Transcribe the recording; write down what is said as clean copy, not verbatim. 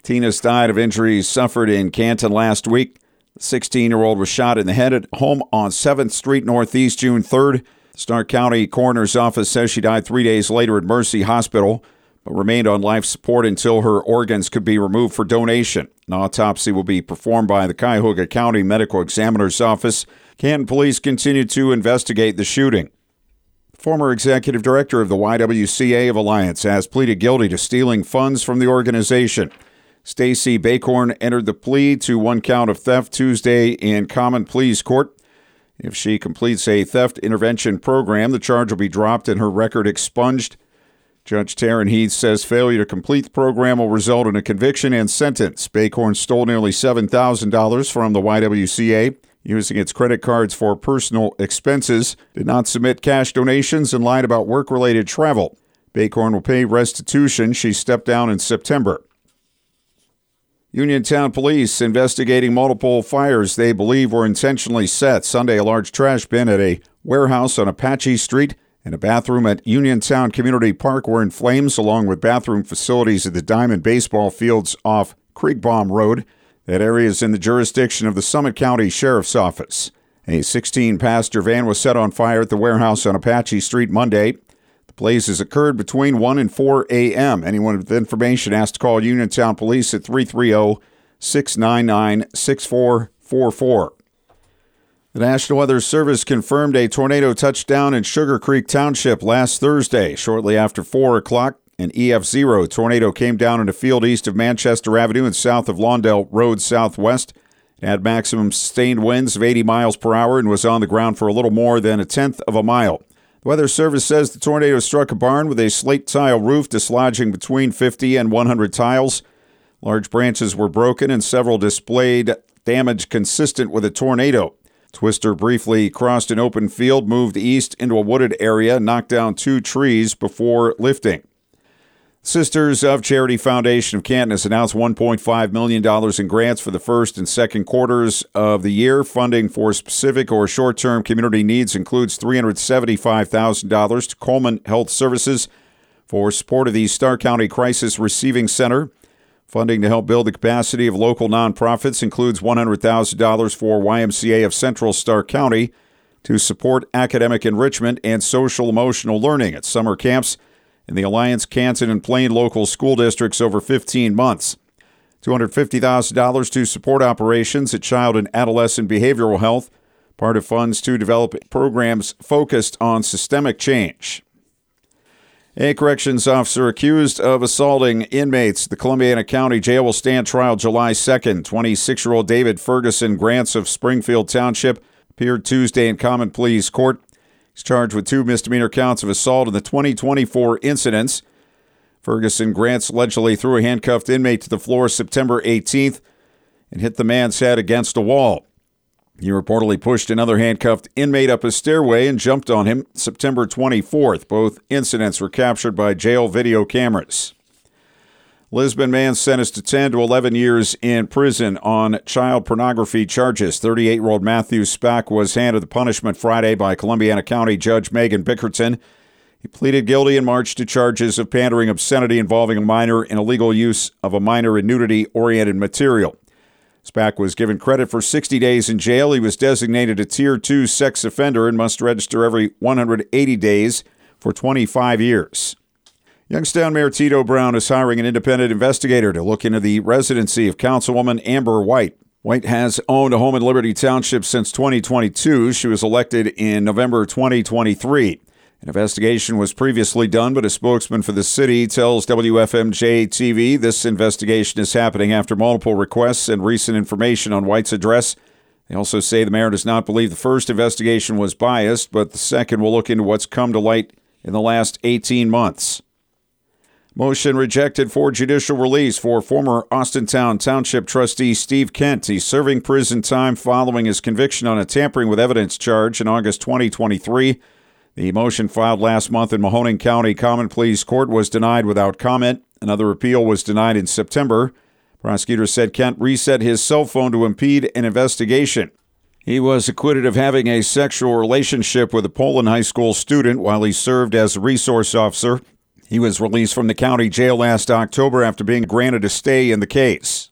Tinas died of injuries suffered in Canton last week. The 16-year-old was shot in the head at home on 7th Street Northeast June 3rd. The Stark County Coroner's Office says she died 3 days later at Mercy Hospital, but remained on life support until her organs could be removed for donation. An autopsy will be performed by the Cuyahoga County Medical Examiner's Office. Canton police continue to investigate the shooting. Former executive director of the YWCA of Alliance has pleaded guilty to stealing funds from the organization. Stacy Bacorn entered the plea to one count of theft Tuesday in Common Pleas Court. If she completes a theft intervention program, the charge will be dropped and her record expunged. Judge Taryn Heath says failure to complete the program will result in a conviction and sentence. Bacorn stole nearly $7,000 from the YWCA using its credit cards for personal expenses, did not submit cash donations, and lied about work-related travel. Bacorn will pay restitution. She stepped down in September. Uniontown police investigating multiple fires they believe were intentionally set. Sunday, a large trash bin at a warehouse on Apache Street and a bathroom at Uniontown Community Park were in flames, along with bathroom facilities at the Diamond baseball fields off Kriegbaum Road. That area is in the jurisdiction of the Summit County Sheriff's Office. A 16-passenger van was set on fire at the warehouse on Apache Street Monday. The blazes occurred between 1 and 4 a.m. Anyone with information has to call Uniontown Police at 330-699-6444. The National Weather Service confirmed a tornado touchdown in Sugar Creek Township last Thursday. Shortly after 4 o'clock, an EF0 tornado came down in a field east of Manchester Avenue and south of Lawndale Road southwest. It had maximum sustained winds of 80 miles per hour and was on the ground for a little more than a tenth of a mile. The Weather Service says the tornado struck a barn with a slate tile roof, dislodging between 50 and 100 tiles. Large branches were broken and several displayed damage consistent with a tornado. Twister briefly crossed an open field, moved east into a wooded area, knocked down 2 trees before lifting. Sisters of Charity Foundation of Canton has announced $1.5 million in grants for the first and second quarters of the year. Funding for specific or short-term community needs includes $375,000 to Coleman Health Services for support of the Stark County Crisis Receiving Center. Funding to help build the capacity of local nonprofits includes $100,000 for YMCA of Central Stark County to support academic enrichment and social-emotional learning at summer camps in the Alliance, Canton, and Plain local school districts over 15 months. $250,000 to support operations at child and adolescent behavioral health, part of funds to develop programs focused on systemic change. A corrections officer accused of assaulting inmates at the Columbiana County Jail will stand trial July 2nd. 26-year-old David Ferguson Grants of Springfield Township appeared Tuesday in Common Pleas Court. He's charged with 2 misdemeanor counts of assault in the 2024 incidents. Ferguson Grants allegedly threw a handcuffed inmate to the floor September 18th and hit the man's head against a wall. He reportedly pushed another handcuffed inmate up a stairway and jumped on him September 24th. Both incidents were captured by jail video cameras. Lisbon man sentenced to 10 to 11 years in prison on child pornography charges. 38-year-old Matthew Spack was handed the punishment Friday by Columbiana County Judge Megan Bickerton. He pleaded guilty in March to charges of pandering obscenity involving a minor and illegal use of a minor in nudity-oriented material. Spack was given credit for 60 days in jail. He was designated a Tier 2 sex offender and must register every 180 days for 25 years. Youngstown Mayor Tito Brown is hiring an independent investigator to look into the residency of Councilwoman Amber White. White has owned a home in Liberty Township since 2022. She was elected in November 2023. An investigation was previously done, but a spokesman for the city tells WFMJ-TV this investigation is happening after multiple requests and recent information on White's address. They also say the mayor does not believe the first investigation was biased, but the second will look into what's come to light in the last 18 months. Motion rejected for judicial release for former Austintown Township trustee Steve Kent. He's serving prison time following his conviction on a tampering with evidence charge in August 2023. The motion filed last month in Mahoning County Common Pleas Court was denied without comment. Another appeal was denied in September. Prosecutors said Kent reset his cell phone to impede an investigation. He was acquitted of having a sexual relationship with a Poland high school student while he served as a resource officer. He was released from the county jail last October after being granted a stay in the case.